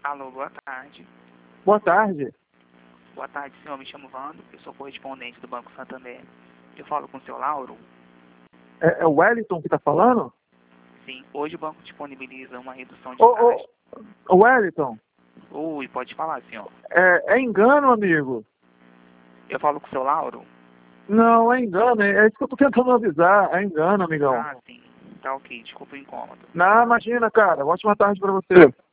Alô, boa tarde. Boa tarde. Boa tarde, senhor. Me chamo Vando, eu sou correspondente do Banco Santander. Eu falo com o seu Lauro? É o Wellington que está falando? Sim, hoje o banco disponibiliza uma redução de Ô, taxa. Wellington, Oi, pode falar, senhor. é engano, amigo? Eu falo com o seu Lauro? Não, é engano, é isso que eu tô tentando avisar, é engano, amigão. Ah, sim. Tá ok, desculpa o incômodo. Não, imagina, cara, ótima tarde para você.